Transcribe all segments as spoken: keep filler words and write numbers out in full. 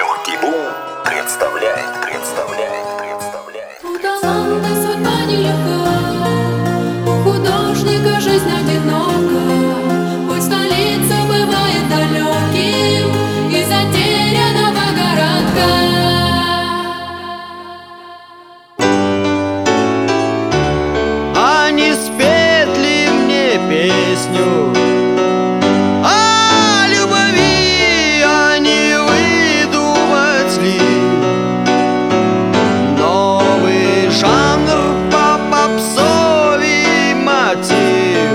Бурки-бум представляет, представляет, представляет. У таланта судьба нелегка, у художника жизнь одинока. Путь столицы бывает далеким и затерянного городка. А не спеть ли мне песню о любви, а не выдумать ли новый жанр по попсовый мотив?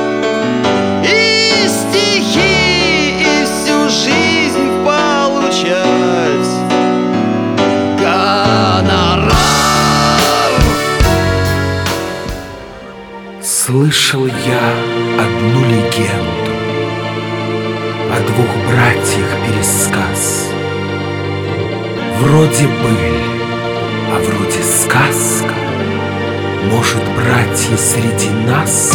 И стихи, и всю жизнь получать гонорар. Слышал я одну легенду о двух братьях пересказ. Вроде быль, а вроде сказка. Может, братья среди нас?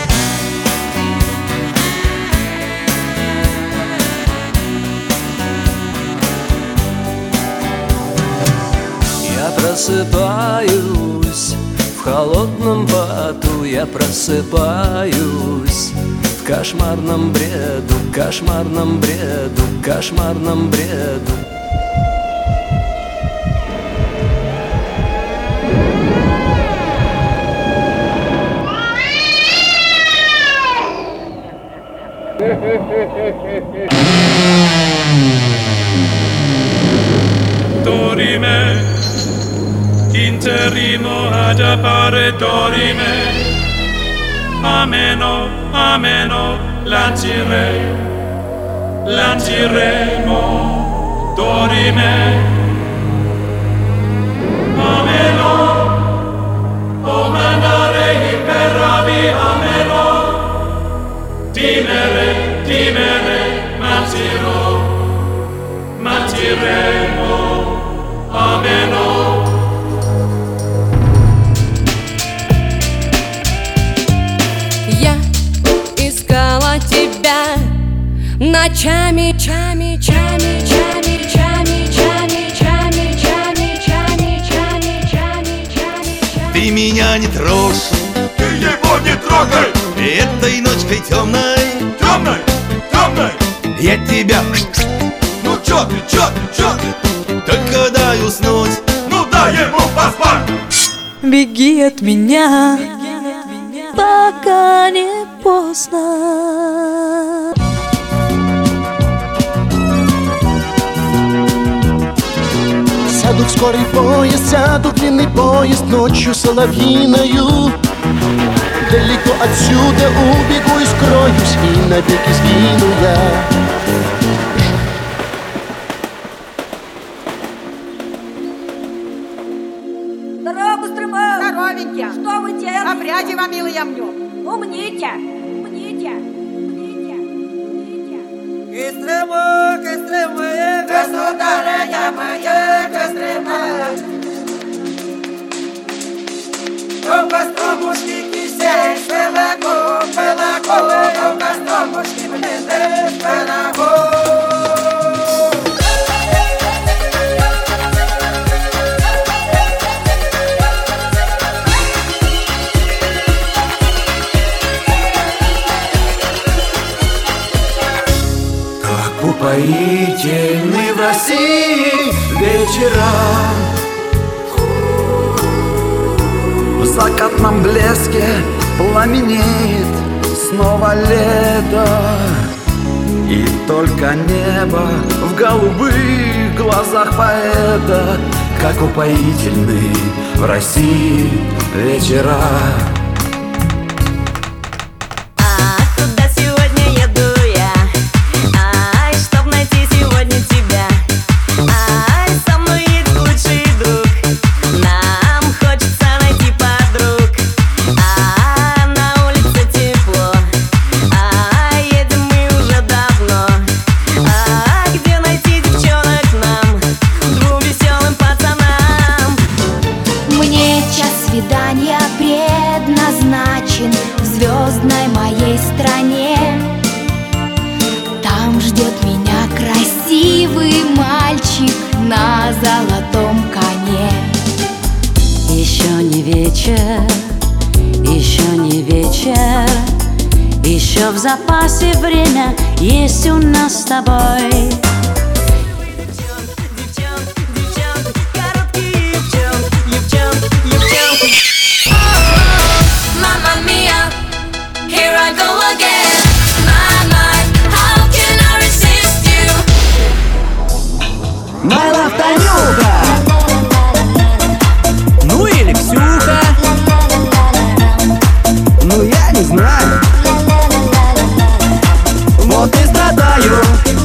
Я просыпаюсь в холодном поту, я просыпаюсь в кошмарном бреду, кошмарном бреду, кошмарном бреду. Dorime, interrimo ad appare dorime, ameno, ameno, lancirei, lanciremo, dorime, ameno, o mandare per rabi, ameno, timere, timere, manciro, manciremo, ameno. Я искала тебя ночами, чами, чами, чами, чами, чами, чами, чами, чами, чами, чами, чами. Ты меня не трожь, Ты его не трогай! этой ночкой темной Темной, темной! я тебя Ну чё ты, чё ты, чё ты? только дай уснуть. Ну дай ему поспать! Беги от меня, пока не поздно. Сяду в скорый поезд, сяду в длинный поезд ночью соловьиною. Далеко отсюда убегу и скроюсь, и навеки сгину я. Дорогу стремаю! Здоровенькие! Что вы делаете? Обряди вам, милый, я мню. Умните! Умните! Умните! Умните! Кестремо, кестремо, государыня моя, кестремо. О, костромушки, кисей, пелаго, пелаго, о, костромушки, мне дэш, пелаго. Как упоительны в России вечера, в закатном блеске пламенеет снова лето. И только небо в голубых глазах поэта. Как упоительны в России вечера. Куда сегодня еду я? Ай, чтоб найти сегодня тебя. Ай, со мной едет лучший друг. Нам хочется найти подруг. А на улице тепло. А едем мы уже давно. А где найти девчонок нам, двум веселым пацанам? Мне час свидания предна. золотом коне. Еще не вечер, еще не вечер, еще в запасе время есть у нас с тобой. Mamma mia, here I go again. My, my, how can I resist you? My love, Танюха. Ну или Ксюха. Ну я не знаю. Вот и страдаю.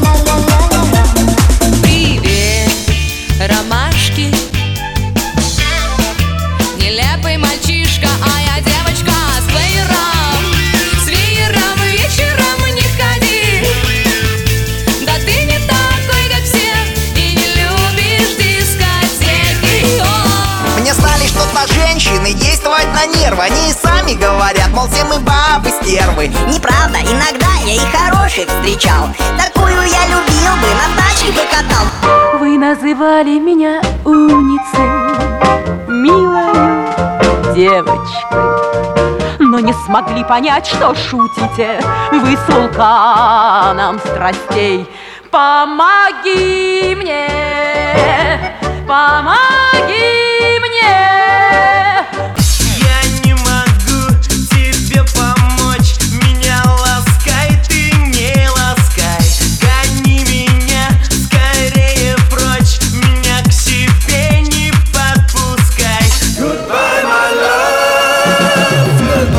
Привет, ромашки. Нелепый мальчишка, а я девочка с плеером. С веером вечером не ходи. Да ты не такой, как все, и не любишь дискотеки. О! Мне стали что-то женщины действовать на нервы. Они и сами говорят, мол, все мы бабы стервы. Неправда, иногда я и хороших встречал. Такую я любил бы, на тачке бы катал. Вы называли меня умницей, милой девочкой, но не смогли понять, что шутите вы с вулканом страстей. Помоги мне, помоги мне. Я не могу тебе помочь. Меня ласкай, ты не ласкай. Гони меня скорее прочь. Меня к себе не подпускай. Goodbye, my love,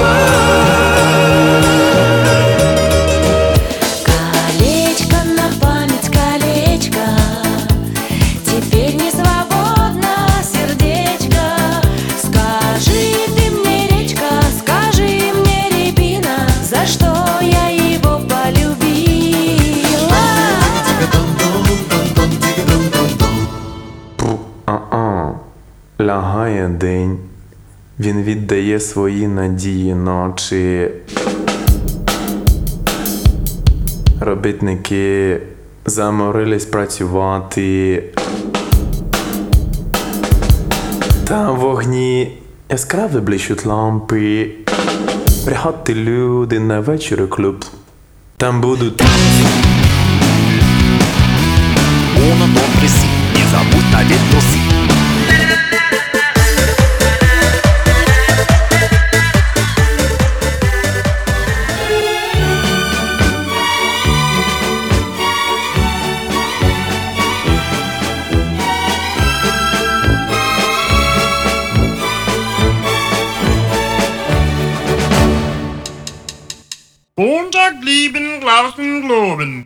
Колечко на память, колечко, теперь не свободно сердечко. Скажи ты мне, речка, скажи мне, рябина, за что я его полюбила. А-а. Лягає день, він віддає свої надії ночі. Робітники заморились працювати. Там в вогні яскраво блищуть лампи. Приходьте, люди, на вечір у клуб. Там будуть танці. Уно, добрый сын, не забудь надеть трусы. Montag lieben, glauben, globen.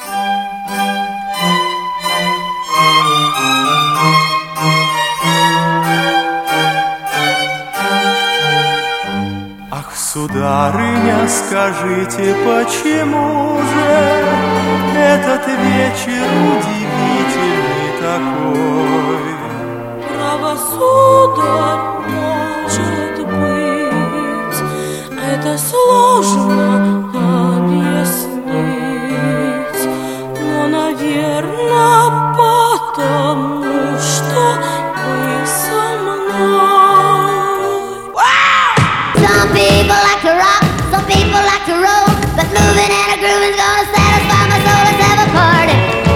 Ах, сударыня, скажите, почему же этот вечер удивительный такой? Право, сударь, может быть, это сложно объяснить, но, наверное, потому что вы со мной. Some people like to rock, some people like to roll, but moving and a grooving's gonna satisfy my soul. Let's have a party.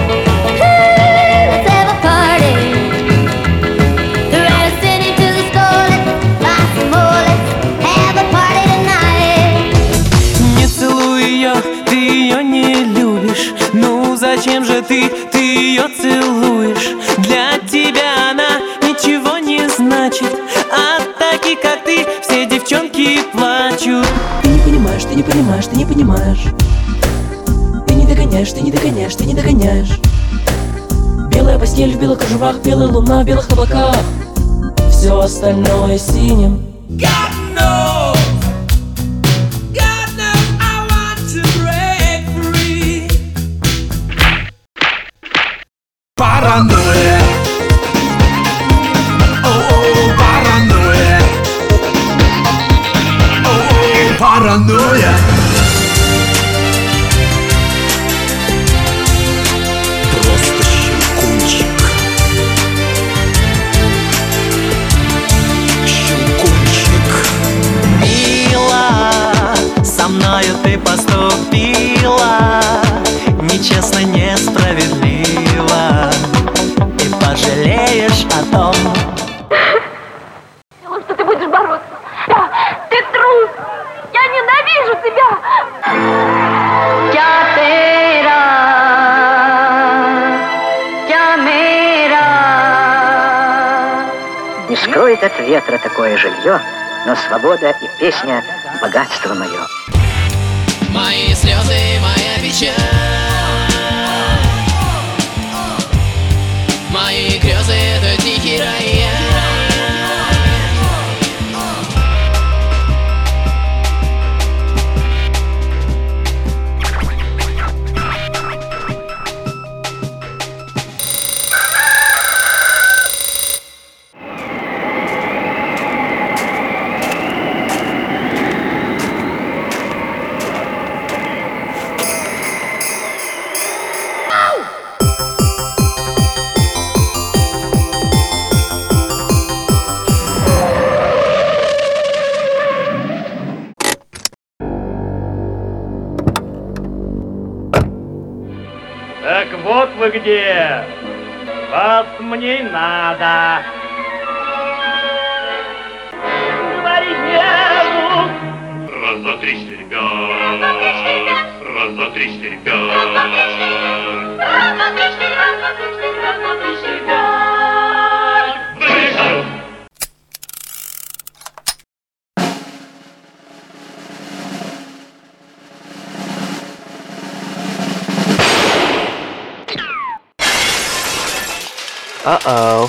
Let's have a party. The rest into the store, let's buy some more. Let's have a party tonight. Не целуй ее, ты ее не любишь. Ну зачем же ты, ты ее целуешь? Для тебя она ничего не значит. А такие, как ты, все девчонки плачут. Ты не понимаешь, ты не понимаешь, ты не понимаешь. Ты не догоняешь, ты не догоняешь, ты не догоняешь. Белая постель в белых кружевах, белая луна в белых облаках. Все остальное синим. God knows, God knows I want to break free. Паранойя. О-о, паранойя. О-о, паранойя. Просто щелкунчик. Скроет от ветра такое жилье, но свобода и песня — богатство мое. Мои слезы, моя печаль, мои грезы — это тихий рояль. Так вот вы где! Вас мне надо! Раз, два, три, четыре, пять. Раз, два, три, четыре, пять. Uh-oh.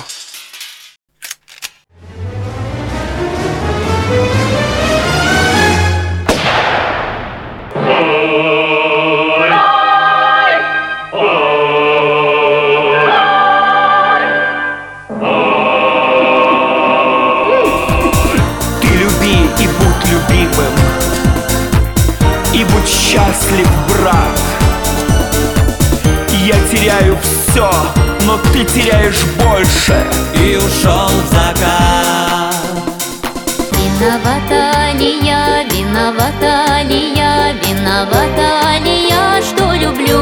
Ты люби и будь любимым, и будь счастлив, брат. Я теряю все, но ты теряешь больше. И ушел в закат. Виновата ли я, виновата ли я, виновата ли я, что люблю?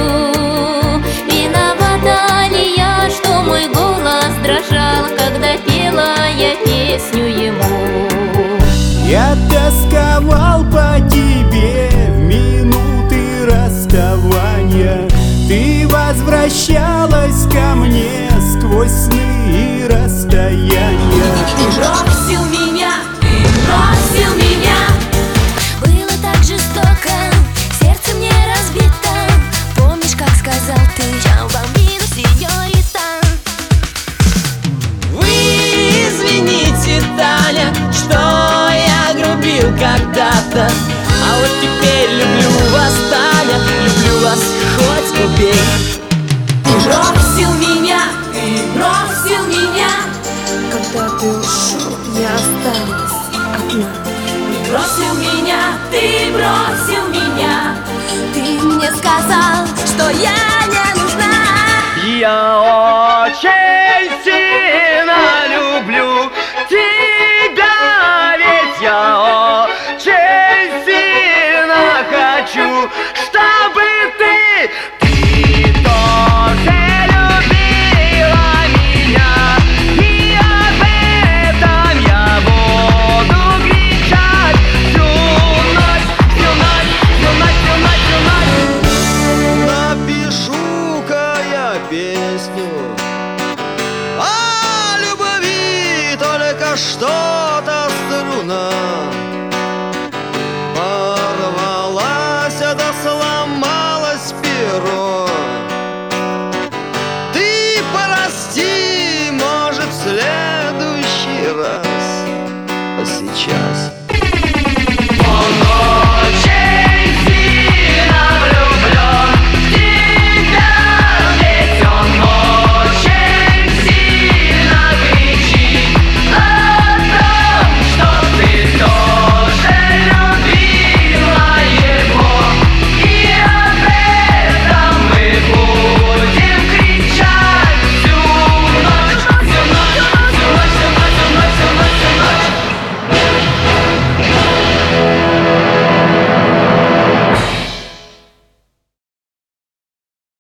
Виновата ли я, что мой голос дрожал, когда пела я песню ему? Я тосковал по тебе в минуты расставания. Ты возвращалась ко мне сквозь сны и расстояния. Ты бросил меня, ты бросил меня. Было так жестоко, сердце мне разбито. Помнишь, как сказал ты: «Чао, бамбино, сеньорита». Вы извините, Таня, что я грубил когда-то, а вот теперь люблю вас, Таня, люблю вас хоть убей. Ты бросил меня, ты бросил меня. Когда ты ушел, я осталась одна. Ты бросил меня, ты бросил меня. Ты мне сказал, что я не нужна. Я очень сильно люблю тебя, ведь я очень сильно хочу, чтобы ты, ты тоже любила меня. И об этом я буду кричать всю ночь, всю ночь, всю ночь, всю ночь, всю ночь. Напишу-ка я песню о любви, только что-то струна порвалась, да сломалось перо. Ты прости, может, в следующий раз, а сейчас